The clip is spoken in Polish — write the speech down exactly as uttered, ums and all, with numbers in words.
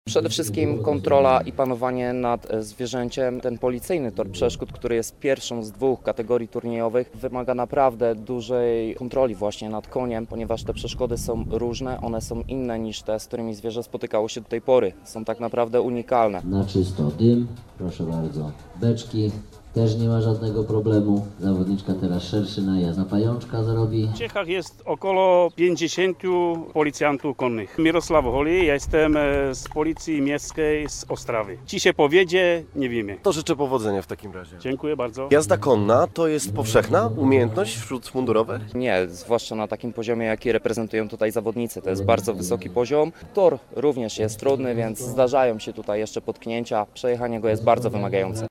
Przede wszystkim kontrola i panowanie nad zwierzęciem. Ten policyjny tor przeszkód, który jest pierwszą z dwóch kategorii turniejowych, wymaga naprawdę dużej kontroli właśnie nad koniem, ponieważ te przeszkody są różne, one są inne niż te, z którymi zwierzę spotykało się do tej pory. Są tak naprawdę unikalne. Na czysto dym, proszę bardzo, beczki. Też nie ma żadnego problemu. Zawodniczka teraz szerszy najazd na pajączka zrobi. W Czechach jest około pięćdziesięciu policjantów konnych. Mirosław Holi, ja jestem z Policji Miejskiej z Ostrawy. Ci się powiedzie, nie wiemy. To życzę powodzenia w takim razie. Dziękuję bardzo. Jazda konna to jest powszechna umiejętność wśród mundurowych? Nie, zwłaszcza na takim poziomie, jaki reprezentują tutaj zawodnicy. To jest bardzo wysoki poziom. Tor również jest trudny, więc zdarzają się tutaj jeszcze potknięcia. Przejechanie go jest bardzo wymagające.